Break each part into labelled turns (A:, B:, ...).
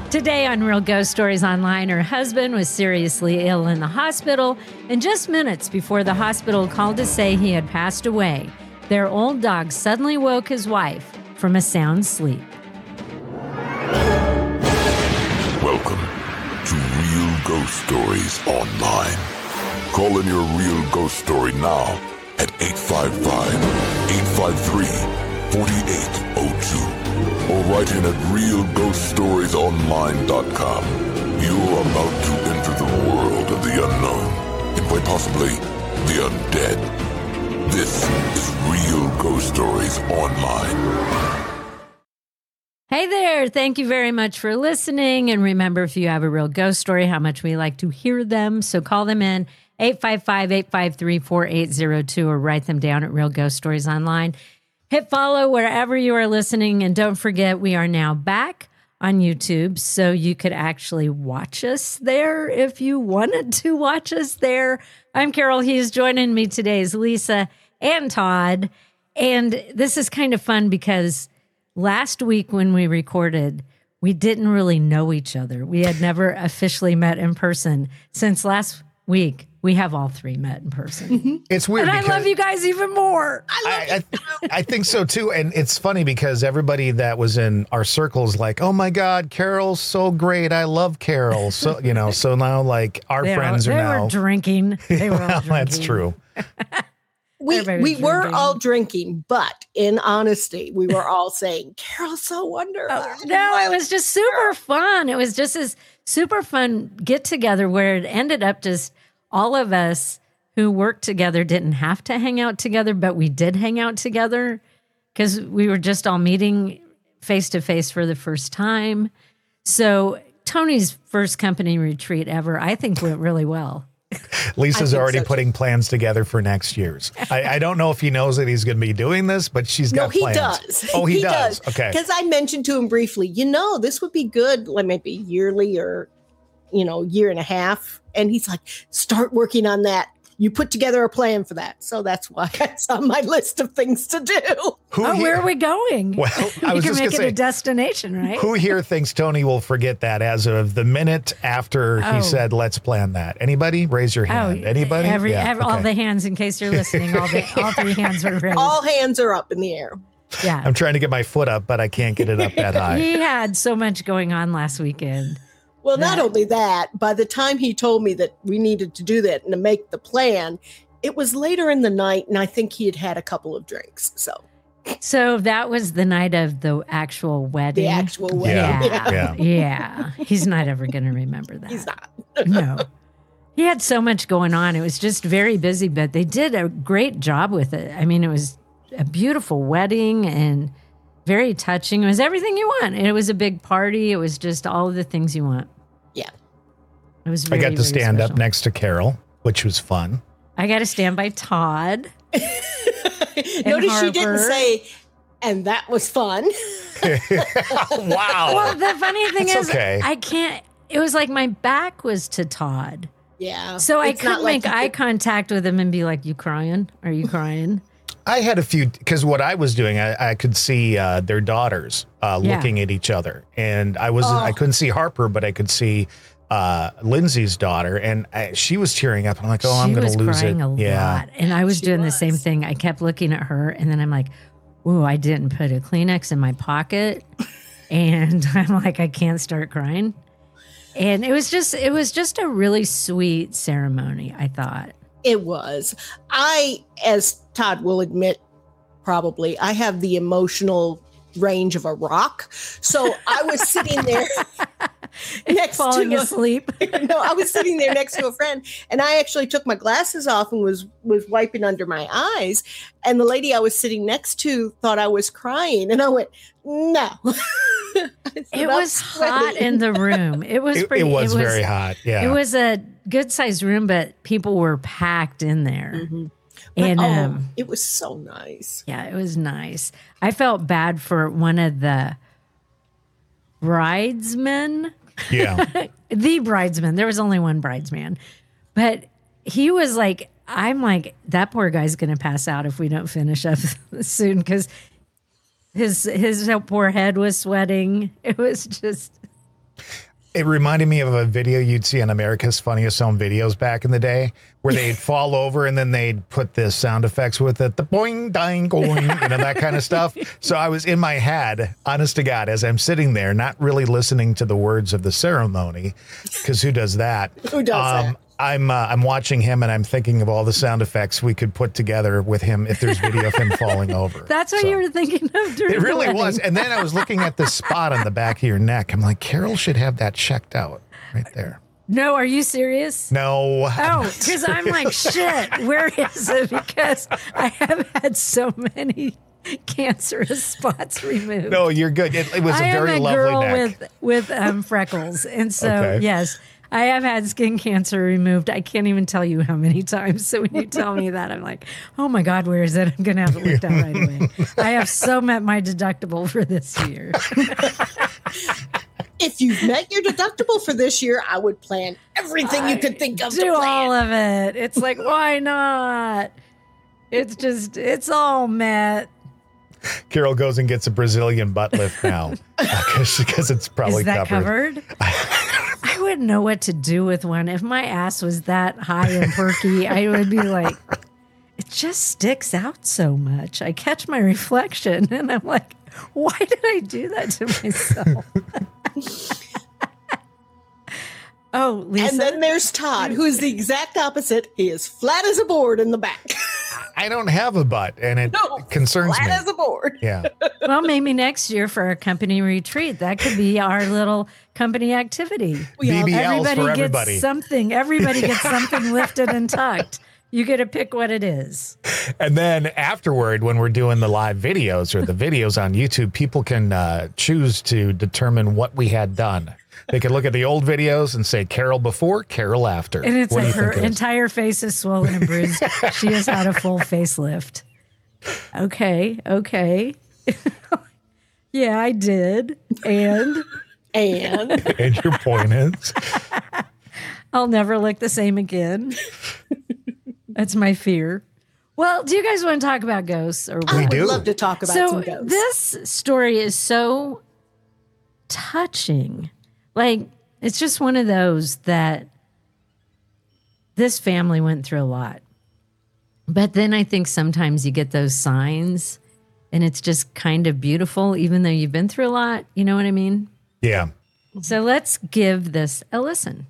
A: Today on Real Ghost Stories Online, her husband was seriously ill in the hospital, and just minutes before the hospital called to say he had passed away, their old dog suddenly woke his wife from a sound sleep.
B: Welcome to Real Ghost Stories Online. Call in your real ghost story now at 855-853-4802. Or write in at realghoststoriesonline.com. You're about to enter the world of the unknown, and quite possibly the undead. This is Real Ghost Stories Online.
A: Hey there, thank you very much for listening. And remember, if you have a real ghost story, how much we like to hear them. So call them in 855-853-4802 or write them down at Real Ghost Stories Online. Hit follow wherever you are listening. And don't forget, we are now back on YouTube, so you could actually watch us there if you wanted to watch us there. I'm Carol Hughes. Joining me today is Lisa and Todd. And this is kind of fun because last week when we recorded, we didn't really know each other. We had never officially met in person. Since last week, we have all three met in person.
C: It's weird.
A: And I love you guys even more.
C: I think so too. And it's funny because everybody that was in our circles like, oh my God, Carol's so great. I love Carol. So, so now like our friends are now.
A: They were drinking. They were all drinking.
C: That's true.
D: We were all drinking, but in honesty, we were all saying, Carol's so wonderful.
A: No, it was just super fun. It was just this super fun get together where it ended up just all of us who worked together didn't have to hang out together, but we did hang out together because we were just all meeting face to face for the first time. So Tony's first company retreat ever, I think, went really well.
C: Lisa's already putting plans together for next year's. I don't know if he knows that he's going to be doing this, but she's got plans.
D: No, he does.
C: Oh, he does. Okay.
D: Because I mentioned to him briefly, this would be good, like maybe yearly or, year and a half. And he's like, start working on that. You put together a plan for that. So that's why it's on my list of things to do.
A: Where are we going?
C: Well, I was
A: you can
C: just
A: make it
C: say,
A: a destination, right?
C: Who here thinks Tony will forget that as of the minute after he said, let's plan that? Anybody? Raise your hand. Anybody?
A: All the hands, in case you're listening, all three hands were raised.
D: All hands are up in the air.
A: Yeah.
C: I'm trying to get my foot up, but I can't get it up that high.
A: He had so much going on last weekend.
D: Well, not only that, by the time he told me that we needed to do that and to make the plan, it was later in the night, and I think he had had a couple of drinks. So
A: that was the night of the actual wedding.
D: The actual wedding.
A: Yeah. He's not ever going to remember that.
D: He's not.
A: No. He had so much going on. It was just very busy, but they did a great job with it. I mean, it was a beautiful wedding and very touching. It was everything you want. And it was a big party. It was just all of the things you want.
D: Yeah.
A: It was very,
C: I got to stand
A: special.
C: up next to Carol, which was fun.
A: I got to stand by Todd.
D: Notice she didn't say, and that was fun.
C: Wow.
A: Well, the funny thing is,
C: okay.
A: I can't, it was like my back was to Todd.
D: Yeah.
A: So I couldn't make eye contact with him and be like, you crying? Are you crying?
C: I had a few, because what I was doing, I could see their daughters looking at each other. And I couldn't see Harper, but I could see Lindsay's daughter. And she was tearing up. I'm like, I'm going to lose it.
A: She was crying a lot. And I was doing the same thing. I kept looking at her. And then I'm like, ooh, I didn't put a Kleenex in my pocket. And I'm like, I can't start crying. And it was just a really sweet ceremony, I thought.
D: It was. As Todd will admit, probably, I have the emotional range of a rock. So I was sitting there
A: falling asleep.
D: No, I was sitting there next to a friend, and I actually took my glasses off and was wiping under my eyes. And the lady I was sitting next to thought I was crying, and I went, no.
A: It was hot in the room. It was
C: very hot. Yeah.
A: It was a good sized room, but people were packed in there.
D: Mm-hmm.
A: And
D: it was so nice.
A: Yeah, it was nice. I felt bad for one of the bridesmen.
C: Yeah.
A: The bridesman. There was only one bridesman. But he was like, I'm like, that poor guy's going to pass out if we don't finish up soon, because his poor head was sweating. It was just...
C: It reminded me of a video you'd see on America's Funniest Home Videos back in the day, where they'd fall over and then they'd put the sound effects with it, the boing, ding, going, that kind of stuff. So I was in my head, honest to God, as I'm sitting there, not really listening to the words of the ceremony, because who does that?
D: Who does that?
C: I'm watching him and I'm thinking of all the sound effects we could put together with him if there's video of him falling over.
A: That's what you were thinking of during
C: It really
A: the
C: was.
A: wedding.
C: And then I was looking at the spot on the back of your neck. I'm like, Carol should have that checked out right there.
A: No, are you serious?
C: No.
A: Oh, because I'm like, shit, where is it? Because I have had so many cancerous spots removed.
C: No, you're good. It was a very
A: I am a
C: lovely
A: girl
C: neck.
A: with freckles. And so,
C: Okay.
A: yes, I have had skin cancer removed. I can't even tell you how many times. So when you tell me that, I'm like, oh my God, where is it? I'm going to have it looked at right away. I have so met my deductible for this year.
D: If you've met your deductible for this year, I would plan everything you could think of to
A: Do
D: plan.
A: all of it. It's like, why not? It's all met.
C: Carol goes and gets a Brazilian butt lift now because it's probably
A: Is that
C: covered.
A: I wouldn't know what to do with one. If my ass was that high and perky, I would be like, it just sticks out so much. I catch my reflection and I'm like, why did I do that to myself? Oh, Lisa.
D: And then there's Todd, who is the exact opposite. He is flat as a board in the back.
C: I don't have a butt, and it concerns
D: flat
C: me.
D: as a board.
C: Yeah.
A: Well, maybe next year for our company retreat, that could be our little company activity.
C: BBLs for everybody.
A: Gets something. Everybody gets something lifted and tucked. You get to pick what it is.
C: And then afterward, when we're doing the live videos or the videos on YouTube, people can choose to determine what we had done. They can look at the old videos and say Carol before, Carol after.
A: And it's
C: What do
A: like
C: you
A: her
C: think it is?
A: entire face is swollen and bruised. She has had a full facelift. Okay. Yeah, I did. And
C: And your point is?
A: I'll never look the same again. That's my fear. Well, do you guys want to talk about ghosts? Or
D: I would
C: do.
D: love to talk about some ghosts.
A: This story is so touching. Like, it's just one of those that this family went through a lot. But then I think sometimes you get those signs and it's just kind of beautiful, even though you've been through a lot. You know what I mean?
C: Yeah.
A: So let's give this a listen.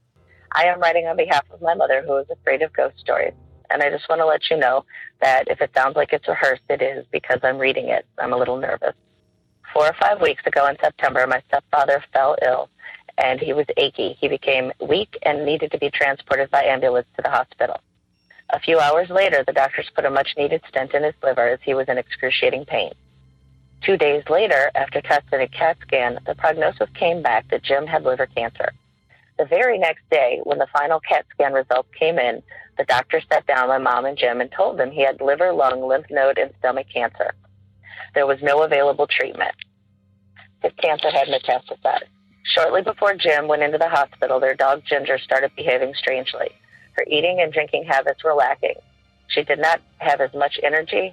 E: I am writing on behalf of my mother, who is afraid of ghost stories. And I just want to let you know that if it sounds like it's rehearsed, it is, because I'm reading it. I'm a little nervous. 4 or 5 weeks ago in September, my stepfather fell ill, and he was achy. He became weak and needed to be transported by ambulance to the hospital. A few hours later, the doctors put a much-needed stent in his liver as he was in excruciating pain. 2 days later, after testing a CAT scan, the prognosis came back that Jim had liver cancer. The very next day, when the final CAT scan results came in, the doctor sat down my mom and Jim and told them he had liver, lung, lymph node, and stomach cancer. There was no available treatment. His cancer had metastasized. Shortly before Jim went into the hospital, their dog Ginger started behaving strangely. Her eating and drinking habits were lacking. She did not have as much energy.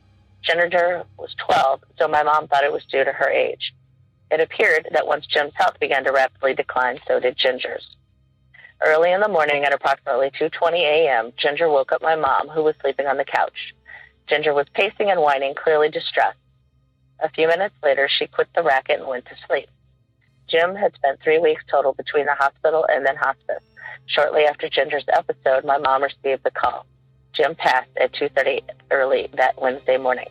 E: Ginger was 12, so my mom thought it was due to her age. It appeared that once Jim's health began to rapidly decline, so did Ginger's. Early in the morning at approximately 2:20 a.m., Ginger woke up my mom, who was sleeping on the couch. Ginger was pacing and whining, clearly distressed. A few minutes later, she quit the racket and went to sleep. Jim had spent 3 weeks total between the hospital and then hospice. Shortly after Ginger's episode, my mom received the call. Jim passed at 2:30 early that Wednesday morning.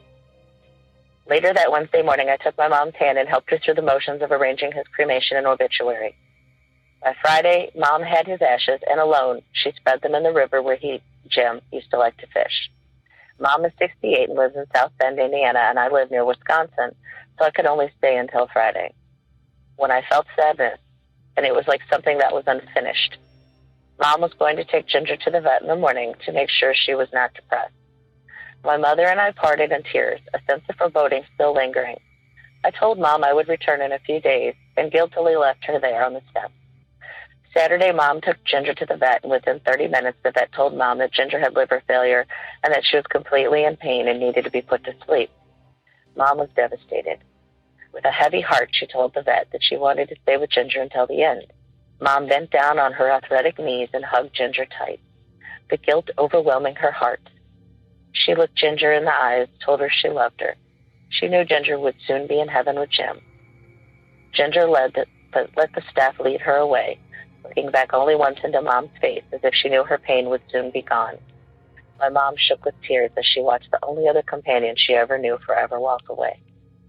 E: Later that Wednesday morning, I took my mom's hand and helped her through the motions of arranging his cremation and obituary. By Friday, Mom had his ashes, and alone, she spread them in the river where Jim, used to like to fish. Mom is 68 and lives in South Bend, Indiana, and I live near Wisconsin, so I could only stay until Friday. When I felt sadness, and it was like something that was unfinished. Mom was going to take Ginger to the vet in the morning to make sure she was not depressed. My mother and I parted in tears, a sense of foreboding still lingering. I told Mom I would return in a few days, and guiltily left her there on the steps. Saturday, Mom took Ginger to the vet, and within 30 minutes, the vet told Mom that Ginger had liver failure and that she was completely in pain and needed to be put to sleep. Mom was devastated. With a heavy heart, she told the vet that she wanted to stay with Ginger until the end. Mom bent down on her athletic knees and hugged Ginger tight, the guilt overwhelming her heart. She looked Ginger in the eyes, told her she loved her. She knew Ginger would soon be in heaven with Jim. Ginger let the staff lead her away, looking back only once into Mom's face as if she knew her pain would soon be gone. My mom shook with tears as she watched the only other companion she ever knew forever walk away.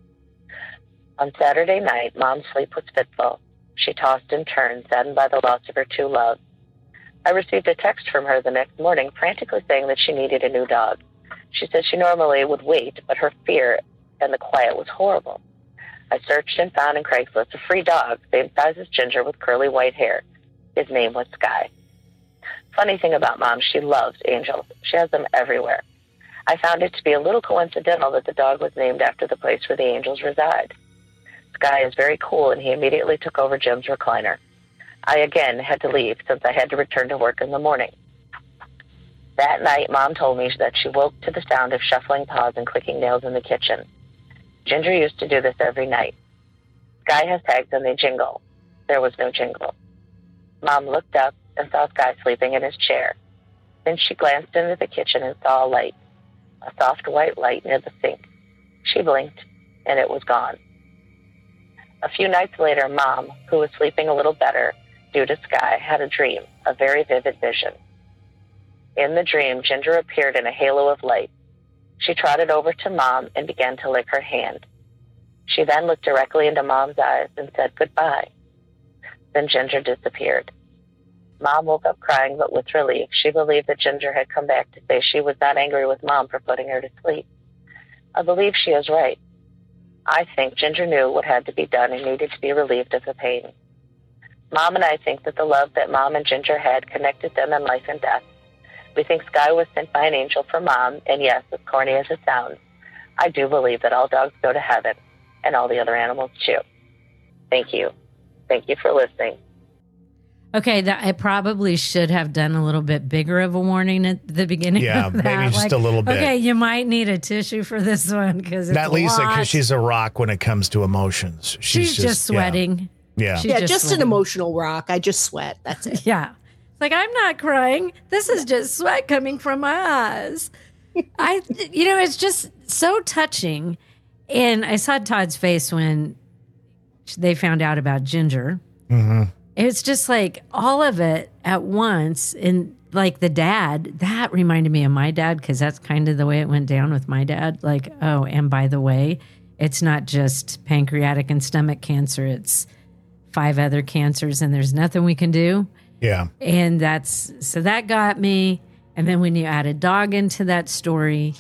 E: On Saturday night, Mom's sleep was fitful. She tossed and turned, saddened by the loss of her two loves. I received a text from her the next morning, frantically saying that she needed a new dog. She said she normally would wait, but her fear and the quiet was horrible. I searched and found in Craigslist a free dog, same size as Ginger with curly white hair. His name was Sky. Funny thing about Mom, she loves angels. She has them everywhere. I found it to be a little coincidental that the dog was named after the place where the angels reside. Sky is very cool, and he immediately took over Jim's recliner. I again had to leave since I had to return to work in the morning. That night, Mom told me that she woke to the sound of shuffling paws and clicking nails in the kitchen. Ginger used to do this every night. Sky has tags and they jingle. There was no jingle. Mom looked up and saw Sky sleeping in his chair. Then she glanced into the kitchen and saw a light, a soft white light near the sink. She blinked, and it was gone. A few nights later, Mom, who was sleeping a little better due to Sky, had a dream, a very vivid vision. In the dream, Ginger appeared in a halo of light. She trotted over to Mom and began to lick her hand. She then looked directly into Mom's eyes and said goodbye. Then Ginger disappeared. Mom woke up crying, but with relief. She believed that Ginger had come back to say she was not angry with Mom for putting her to sleep. I believe she is right. I think Ginger knew what had to be done and needed to be relieved of the pain. Mom and I think that the love that Mom and Ginger had connected them in life and death. We think Sky was sent by an angel for Mom, and yes, as corny as it sounds, I do believe that all dogs go to heaven, and all the other animals too. Thank you. Thank you for listening.
A: Okay, I probably should have done a little bit bigger of a warning at the beginning.
C: Yeah,
A: of that.
C: maybe just a little bit.
A: Okay, you might need a tissue for this one because it's
C: not Lisa,
A: because
C: she's a rock when it comes to emotions.
A: She's just sweating.
C: Yeah,
A: She's
D: just
A: sweating.
D: an emotional rock. I just sweat. That's it.
A: Yeah, it's like I'm not crying. This is just sweat coming from my eyes. It's just so touching. And I saw Todd's face when they found out about Ginger.
C: Mm-hmm.
A: It's just like all of it at once. And like the dad, that reminded me of my dad because that's kind of the way it went down with my dad. Like, oh, and by the way, it's not just pancreatic and stomach cancer. It's 5 other cancers and there's nothing we can do.
C: Yeah.
A: And so that got me. And then when you add a dog into that story,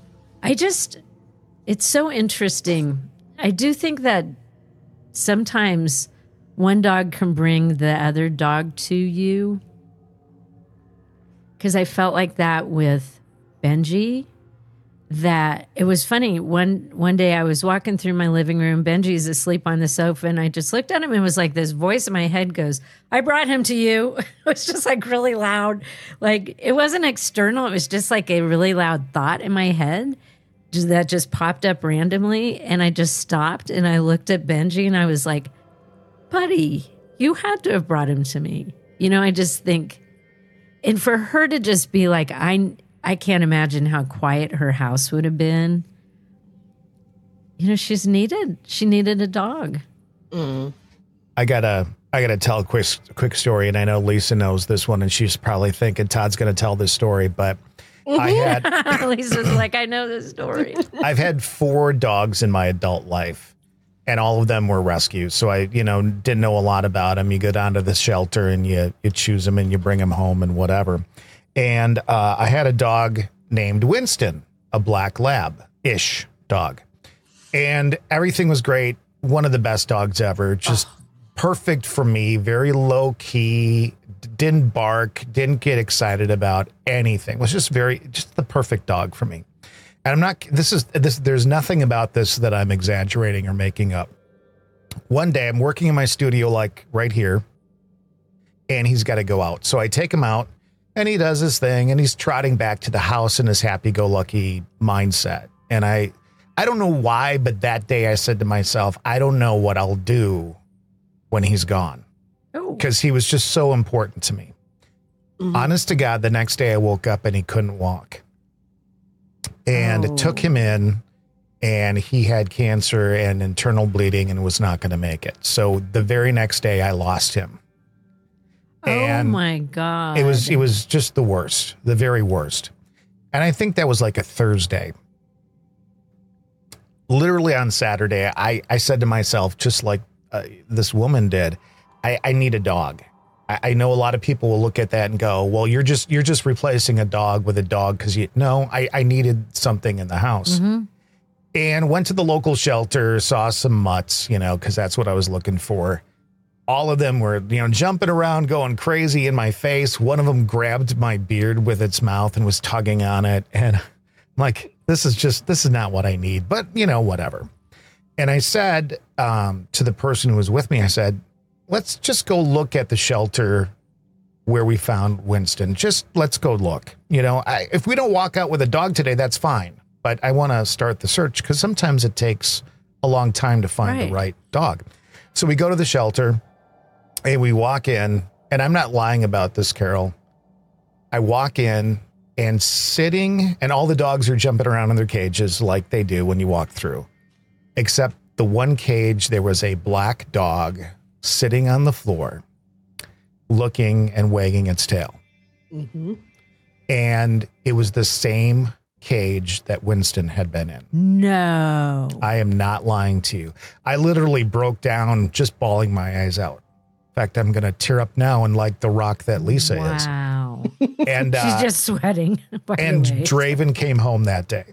A: it's so interesting. I do think that sometimes one dog can bring the other dog to you. Because I felt like that with Benji. That it was funny. One day I was walking through my living room. Benji's asleep on the sofa, and I just looked at him and it was like this voice in my head goes, "I brought him to you." It was just like really loud. Like it wasn't external. It was just like a really loud thought in my head that just popped up randomly. And I just stopped and I looked at Benji and I was like, "Buddy, you had to have brought him to me." I just think, and for her to just be like, I can't imagine how quiet her house would have been. She needed a dog.
D: Mm.
C: I gotta tell a quick story, and I know Lisa knows this one, and she's probably thinking Todd's gonna tell this story, but I had
A: Lisa's like, I know this story.
C: I've had 4 dogs in my adult life, and all of them were rescues. So I, didn't know a lot about them. You go down to the shelter and you choose them and you bring them home and whatever. And I had a dog named Winston, a black lab-ish dog. And everything was great. One of the best dogs ever. Just perfect for me. Very low key. Didn't bark. Didn't get excited about anything. Was just the perfect dog for me. And I'm not, there's nothing about this that I'm exaggerating or making up. One day I'm working in my studio, like right here, and he's got to go out. So I take him out. And he does his thing, and he's trotting back to the house in his happy-go-lucky mindset. And I I don't know why, but that day I said to myself, I don't know what I'll do when he's gone. Because he was just so important to me. Mm-hmm. Honest to God, the next day I woke up and he couldn't walk. And took him in, and he had cancer and internal bleeding and was not going to make it. So the very next day I lost him. And
A: oh my God.
C: It was just the worst, the very worst. And I think that was like a Thursday. Literally on Saturday, I said to myself, just like this woman did, I need a dog. I know a lot of people will look at that and go, well, you're just replacing a dog with a dog because I needed something in the house. Mm-hmm. And went to the local shelter, saw some mutts, because that's what I was looking for. All of them were, jumping around, going crazy in my face. One of them grabbed my beard with its mouth and was tugging on it. And I'm like, this is not what I need, but whatever. And I said to the person who was with me, I said, let's just go look at the shelter where we found Winston. Just let's go look. If we don't walk out with a dog today, that's fine. But I want to start the search because sometimes it takes a long time to find the right dog. So we go to the shelter and we walk in, and I'm not lying about this, Carol. I walk in and sitting, and all the dogs are jumping around in their cages like they do when you walk through. Except the one cage, there was a black dog sitting on the floor, looking and wagging its tail. Mm-hmm. And it was the same cage that Winston had been in.
A: No.
C: I am not lying to you. I literally broke down just bawling my eyes out. In fact, I'm going to tear up now and like the rock that Lisa is.
A: Wow.
C: And
A: she's just sweating.
C: And Draven came home that day.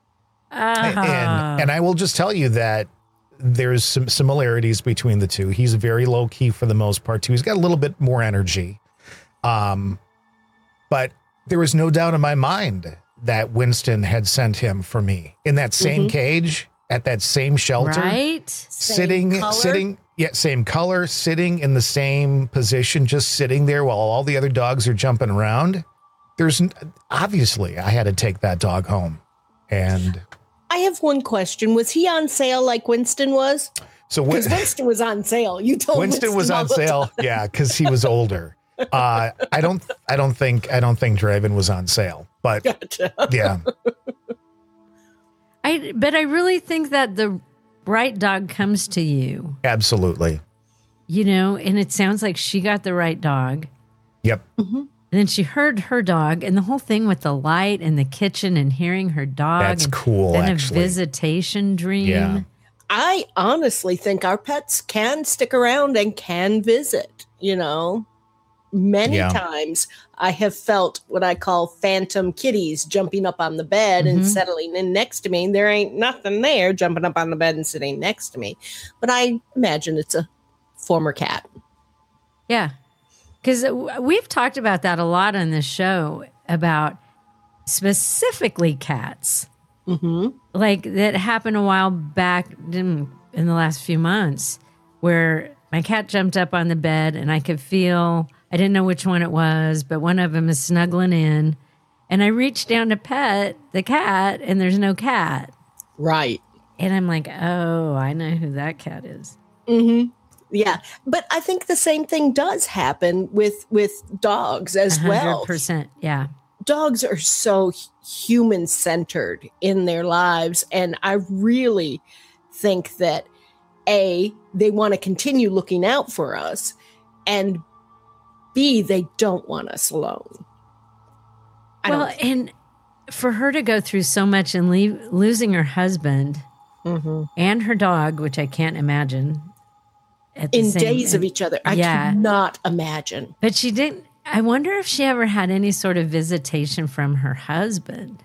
C: And I will just tell you that there's some similarities between the two. He's very low key for the most part too. He's got a little bit more energy. But there was no doubt in my mind that Winston had sent him for me in that same cage at that same shelter,
A: right?
C: Sitting, same color, sitting in the same position, just sitting there while all the other dogs are jumping around. Obviously I had to take that dog home. And
D: I have one question. Was he on sale like Winston was?
C: So
D: Winston was on sale. You told
C: Winston was on sale. Yeah. Cause he was older. I don't think Draven was on sale, but gotcha. Yeah.
A: But I really think that the right dog comes to you.
C: Absolutely.
A: And it sounds like she got the right dog.
C: Yep.
A: Mm-hmm. And then she heard her dog, and the whole thing with the light in the kitchen and hearing her dog.
C: That's cool.
A: Then
C: actually.
A: A visitation dream.
C: Yeah.
D: I honestly think our pets can stick around and can visit, Many times I have felt what I call phantom kitties jumping up on the bed and settling in next to me. There ain't nothing there jumping up on the bed and sitting next to me. But I imagine it's a former cat.
A: Yeah. Because we've talked about that a lot on this show about specifically cats. Mm-hmm. Like that happened a while back in the last few months where my cat jumped up on the bed and I could feel... I didn't know which one it was, but one of them is snuggling in. And I reached down to pet the cat, and there's no cat.
D: Right.
A: And I'm like, oh, I know who that cat is.
D: Mm-hmm. Yeah. But I think the same thing does happen with dogs as 100%, well.
A: 100%. Yeah.
D: Dogs are so human-centered in their lives. And I really think that, A, they want to continue looking out for us, and B, they don't want us alone.
A: And for her to go through so much and losing her husband and her dog, which I can't imagine.
D: In days of each other. I cannot imagine.
A: But she didn't. I wonder if she ever had any sort of visitation from her husband,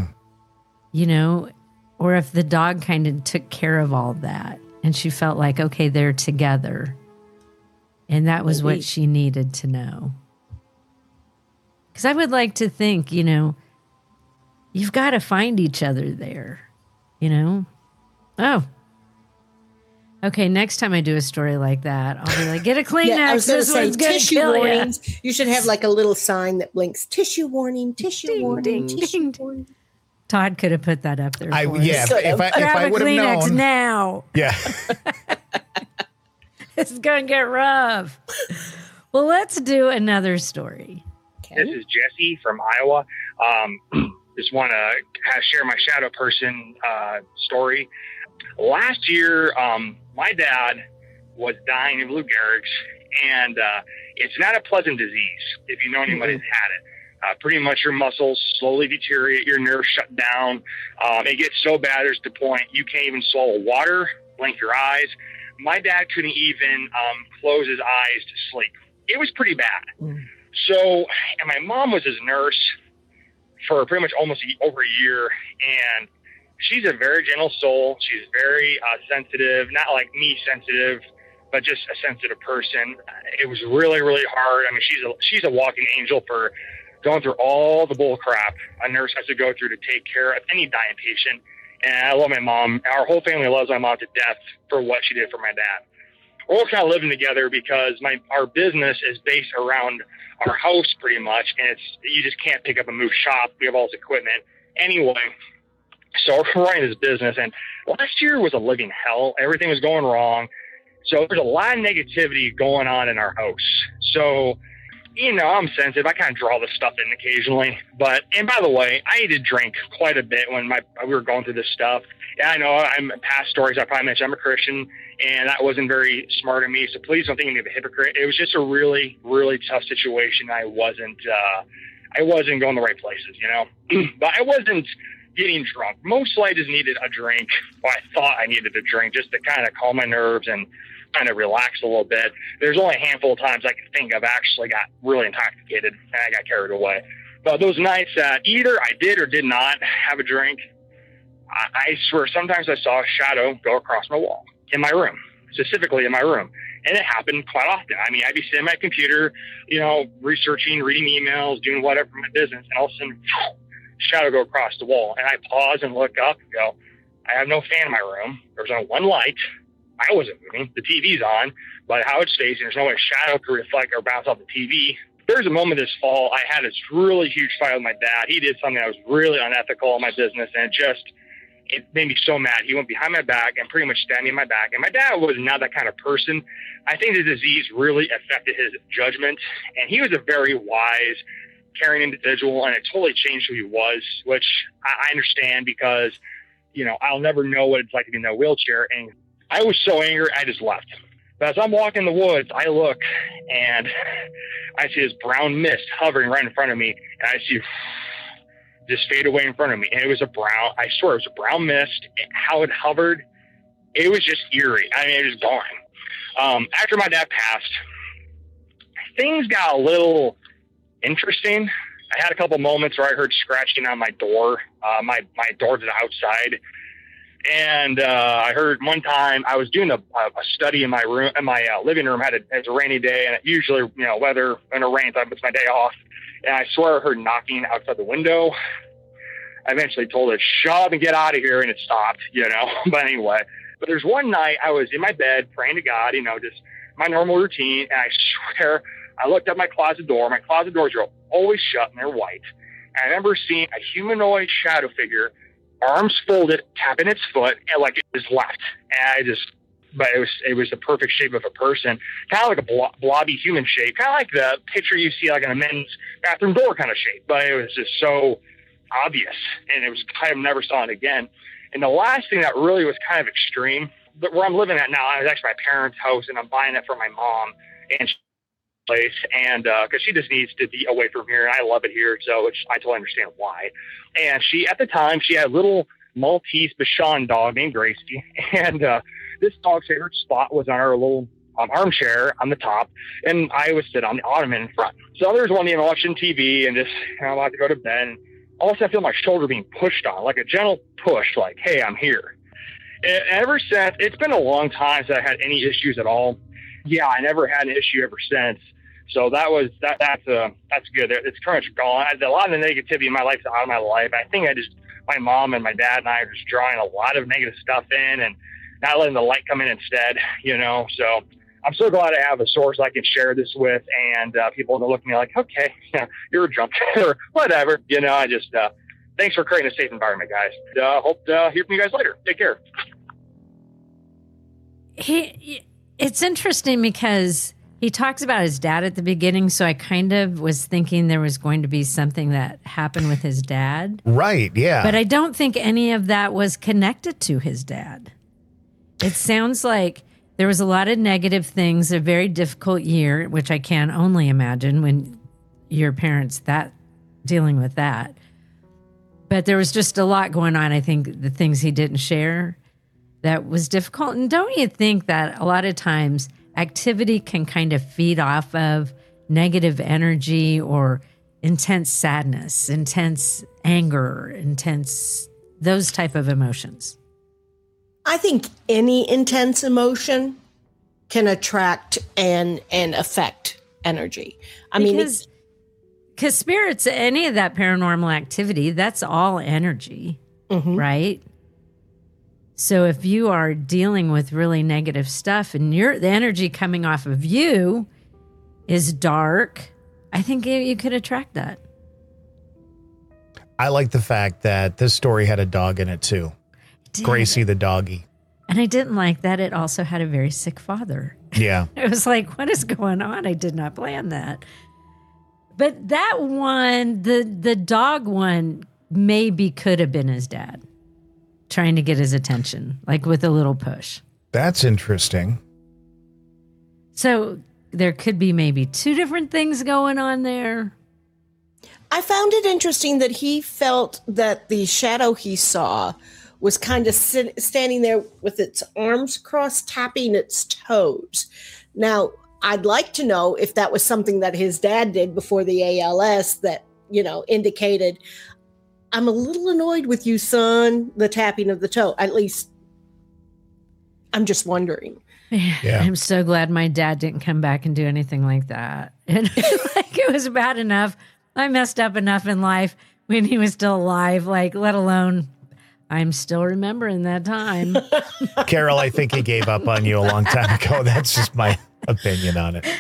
A: or if the dog kind of took care of all that and she felt like, okay, they're together. And that was what she needed to know. Because I would like to think, you've got to find each other there, Oh. Okay, next time I do a story like that, I'll be like, get a Kleenex.
D: I was going to say,
A: one's gonna
D: tissue
A: kill
D: warnings.
A: Ya.
D: You should have like a little sign that blinks, tissue warning, tissue
A: Ding,
D: warning,
A: ding,
D: tissue
A: ding.
D: warning.
A: Todd could have put that up there. For
C: Yeah,
A: us.
C: if I would have
A: Kleenex
C: known.
A: now.
C: Yeah.
A: This is going to get rough. Well, let's do another story.
F: This is Jesse from Iowa. Just want to share my shadow person story. Last year, my dad was dying of Lou Gehrig's, and it's not a pleasant disease if you know anybody who's had it. Pretty much your muscles slowly deteriorate, your nerves shut down. It gets so bad there's the point you can't even swallow water, blink your eyes. My dad couldn't even close his eyes to sleep. It was pretty bad. So, and my mom was his nurse for pretty much almost over a year, and she's a very gentle soul. She's very sensitive, not like me sensitive, but just a sensitive person. It was really, really hard. I mean, she's a walking angel for going through all the bull crap a nurse has to go through to take care of any dying patient. And I love my mom. Our whole family loves my mom to death for what she did for my dad. We're all kind of living together because our business is based around our house pretty much, and you just can't pick up and move shop. We have all this equipment. Anyway, so we're running this business, and last year was a living hell. Everything was going wrong. So there's a lot of negativity going on in our house. So, you know, I'm sensitive. I kind of draw this stuff in occasionally. And by the way, I need to drink quite a bit when we were going through this stuff. Yeah, I know I'm past stories. I probably mentioned I'm a Christian, and that wasn't very smart of me. So please don't think of me as a hypocrite. It was just a really, really tough situation. I wasn't going the right places, you know, but I wasn't getting drunk. Mostly I just needed a drink. Well, I thought I needed a drink just to kind of calm my nerves and kind of relax a little bit. There's only a handful of times I can think of actually got really intoxicated and I got carried away. But those nights that either I did or did not have a drink, I swear sometimes I saw a shadow go across my wall in my room, specifically in my room. And it happened quite often. I mean, I'd be sitting at my computer, you know, researching, reading emails, doing whatever for my business, and all of a sudden, shadow go across the wall. And I pause and look up and go, I have no fan in my room. There's only one light. I wasn't moving. The TV's on, but how it's facing, there's no way a shadow could reflect or bounce off the TV. There's a moment this fall, I had this really huge fight with my dad. He did something that was really unethical in my business, and it made me so mad. He went behind my back and pretty much stabbed me in my back. And my dad was not that kind of person. I think the disease really affected his judgment, and he was a very wise, caring individual, and it totally changed who he was, which I understand because, you know, I'll never know what it's like to be in a wheelchair. And I was so angry, I just left. But as I'm walking in the woods, I look and I see this brown mist hovering right in front of me, and I see just fade away in front of me. And it was I swear it was a brown mist. How it hovered, it was just eerie. I mean, it was gone. After my dad passed, things got a little interesting. I had a couple moments where I heard scratching on my door, my door to the outside. And I heard one time I was doing a study in my room, in my living room. It's a rainy day, and it usually, you know, weather when it rains, it's my day off. And I swear I heard knocking outside the window. I eventually told it, shut up and get out of here, and it stopped, you know. But anyway, there's one night I was in my bed praying to God, you know, just my normal routine, and I swear I looked at my closet door. My closet doors are always shut, and they're white. And I remember seeing a humanoid shadow figure, arms folded, tapping its foot, and like it was left. And but it was the perfect shape of a person, kind of like a blobby human shape, kind of like the picture you see like in a men's bathroom door kind of shape. But it was just so obvious, and it was kind of never saw it again. And the last thing that really was kind of extreme, but where I'm living at now, is actually my parents' house, and I'm buying it for my mom and place, and because she just needs to be away from here, and I love it here, so which I totally understand why. And at the time, she had a little Maltese Bichon dog named Gracie, and this dog's favorite spot was on our little armchair on the top, and I would sit on the ottoman in front. So there's one day I'm watching TV, and just I'm about to go to bed, and all of a sudden I feel my shoulder being pushed on, like a gentle push, like, hey, I'm here. And ever since, it's been a long time since I had any issues at all. Yeah, I never had an issue ever since. So that's good. It's pretty much gone. A lot of the negativity in my life is out of my life. I think my mom and my dad and I are just drawing a lot of negative stuff in and not letting the light come in instead, you know. So I'm so glad I have a source I can share this with, and people don't look at me like, okay, you're a drunk or whatever, you know. I just thanks for creating a safe environment, guys. Hope to hear from you guys later. Take care.
A: It's interesting because he talks about his dad at the beginning, so I kind of was thinking there was going to be something that happened with his dad.
C: Right, yeah.
A: But I don't think any of that was connected to his dad. It sounds like there was a lot of negative things, a very difficult year, which I can only imagine when your parents dealing with that. But there was just a lot going on. I think the things he didn't share that was difficult. And don't you think that a lot of times activity can kind of feed off of negative energy or intense sadness, intense anger, intense, those type of emotions?
D: I think any intense emotion can attract and affect energy.
A: Because spirits, any of that paranormal activity, that's all energy, right? So if you are dealing with really negative stuff and the energy coming off of you is dark, I think you could attract that.
C: I like the fact that this story had a dog in it too. Gracie the doggy.
A: And I didn't like that it also had a very sick father.
C: Yeah.
A: It was like, what is going on? I did not plan that. But that one, the dog one, maybe could have been his dad trying to get his attention, like with a little push.
C: That's interesting.
A: So there could be maybe two different things going on there.
D: I found it interesting that he felt that the shadow he saw was kind of standing there with its arms crossed, tapping its toes. Now, I'd like to know if that was something that his dad did before the ALS that, indicated, I'm a little annoyed with you, son, the tapping of the toe. At least, I'm just wondering.
A: Yeah. I'm so glad my dad didn't come back and do anything like that. And it was bad enough. I messed up enough in life when he was still alive, let alone I'm still remembering that time.
C: Carol, I think he gave up on you a long time ago. That's just my opinion on it.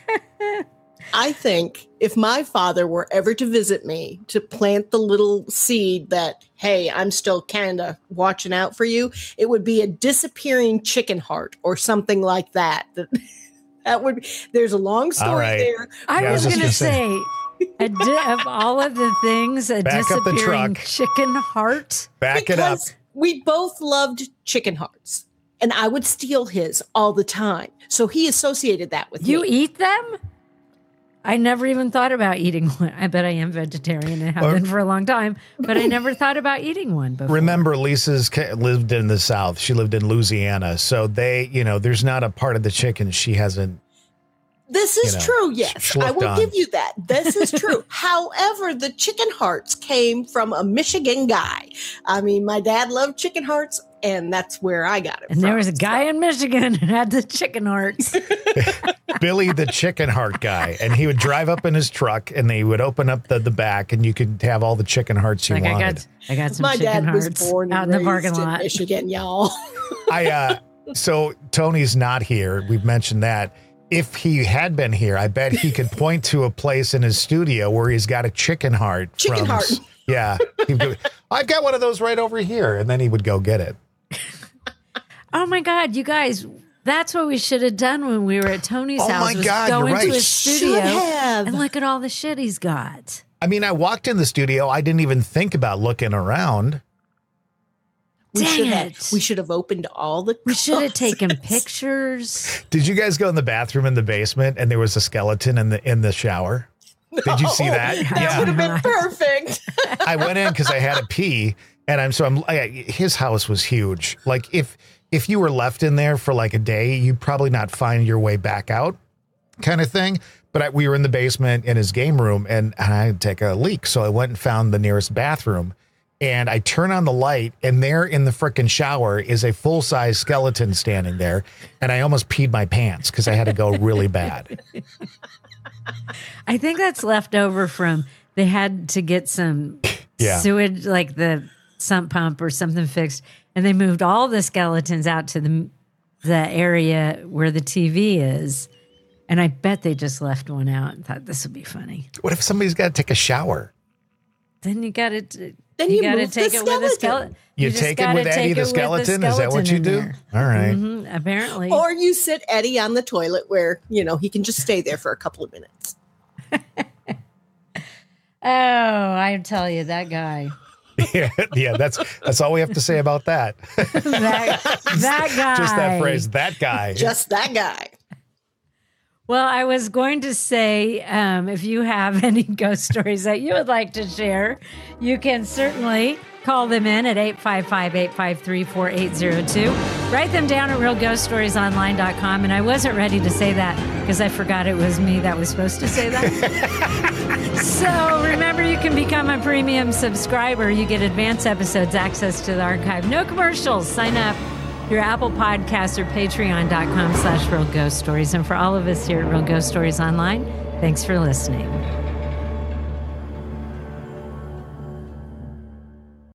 D: I think if my father were ever to visit me to plant the little seed that, hey, I'm still kind of watching out for you, it would be a disappearing chicken heart or something like that. That would, there's a long story there.
A: I was going to say, of all of the things, a
C: back
A: disappearing chicken heart.
C: Back it up.
D: We both loved chicken hearts, and I would steal his all the time. So he associated that with
A: you
D: me.
A: You eat them? I never even thought about eating one. I bet I am vegetarian and have been for a long time, but I never thought about eating one before.
C: Remember, Lisa's lived in the South. She lived in Louisiana. So there's not a part of the chicken she hasn't.
D: This is true, yes. I will give you that. This is true. However, the chicken hearts came from a Michigan guy. I mean, my dad loved chicken hearts, and that's where I got it from.
A: And there was a guy in Michigan who had the chicken hearts.
C: Billy the chicken heart guy. And he would drive up in his truck, and they would open up the back, and you could have all the chicken hearts you wanted.
A: I got some
D: my
A: chicken
D: dad
A: hearts
D: was born
A: out
D: and
A: in the parking
D: raised in
A: lot.
D: Michigan, y'all.
C: So Tony's not here. We've mentioned that. If he had been here, I bet he could point to a place in his studio where he's got a chicken heart. Yeah. I've got one of those right over here. And then he would go get it.
A: Oh my God, you guys, that's what we should have done when we were at Tony's house.
C: Oh my God,
A: go
C: you're
A: into
C: right.
A: his studio and look at all the shit he's got.
C: I mean, I walked in the studio. I didn't even think about looking around.
D: We should have opened all the.
A: We should have taken pictures.
C: Did you guys go in the bathroom in the basement and there was a skeleton in the shower? Did you see that?
D: That would have been perfect.
C: I went in because I had to pee, and his house was huge. Like if you were left in there for like a day, you'd probably not find your way back out, kind of thing. But we were in the basement in his game room, and I had to take a leak, so I went and found the nearest bathroom. And I turn on the light, and there in the frickin' shower is a full-size skeleton standing there. And I almost peed my pants because I had to go really bad.
A: I think that's left over from they had to get some sewage, like the sump pump or something fixed. And they moved all the skeletons out to the area where the TV is. And I bet they just left one out and thought this would be funny.
C: What if somebody's got to take a shower?
A: Then you got to
D: Then
A: You
D: you
A: got to
D: move
A: take
D: the
A: it with a
D: skeleton.
A: skeleton.
C: You
A: just
C: take it
A: gotta
C: with Eddie
A: take
C: the
A: it with
C: skeleton? Is that what you
A: in
C: do?
A: there.
C: All right.
A: Mhm, apparently.
D: Or you sit Eddie on the toilet where, he can just stay there for a couple of minutes.
A: Oh, I tell you, that guy.
C: Yeah, that's all we have to say about that.
A: that guy.
C: Just that phrase, that guy.
D: Just that guy.
A: Well, I was going to say, if you have any ghost stories that you would like to share, you can certainly call them in at 855-853-4802. Write them down at realghoststoriesonline.com. And I wasn't ready to say that because I forgot it was me that was supposed to say that. So remember, you can become a premium subscriber. You get advanced episodes, access to the archive, no commercials. Sign up. Your Apple Podcasts or patreon.com/Real Ghost Stories. And for all of us here at Real Ghost Stories Online, thanks for listening.